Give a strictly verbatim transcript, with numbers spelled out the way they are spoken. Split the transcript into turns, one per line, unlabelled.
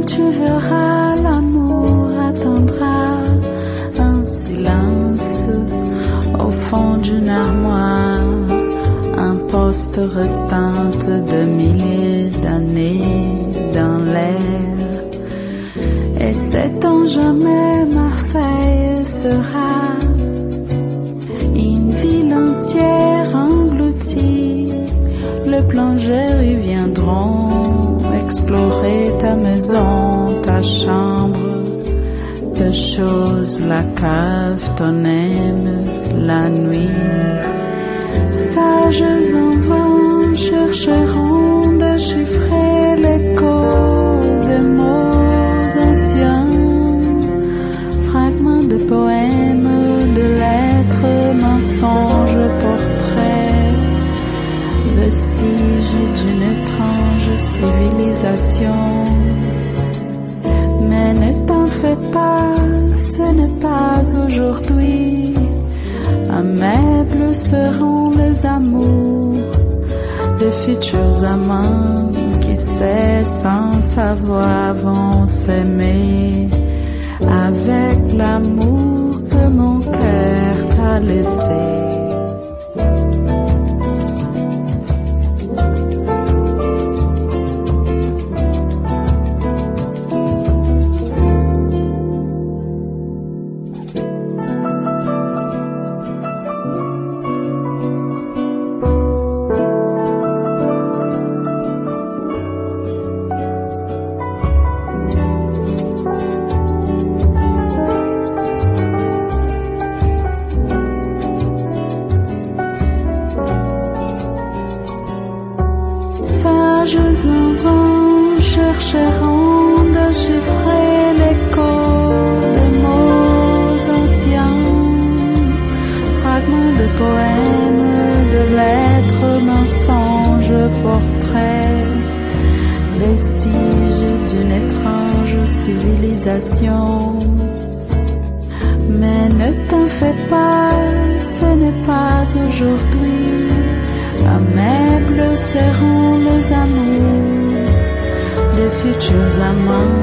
tu verras, l'amour attendra un silence au fond d'une armoire, un poste restant de milliers d'années dans l'air. Et sait-on jamais, Marseille sera une ville entière engloutie. Les plongeurs y viendront explorer ta maison, ta chambre, tes choses, la cave, ton aime, la nuit. Sages enfants chercheront de chiffrer l'écho des mots anciens, fragments de poèmes, de lettres, mensonges, portraits, vestiges d'une étrange civilisation. Mais ne t'en fais pas, ce n'est pas aujourd'hui. Un meuble seront les amours des futurs amants qui sait sans savoir vont s'aimer avec l'amour que mon cœur t'a laissé. Sages enfants chercheront de chiffrer l'écho des mots anciens, fragments de poèmes, de lettres, mensonges, portraits, vestiges d'une étrange civilisation. Mais ne t'en fais pas, ce n'est pas aujourd'hui. Un meuble seront les amours des futurs amants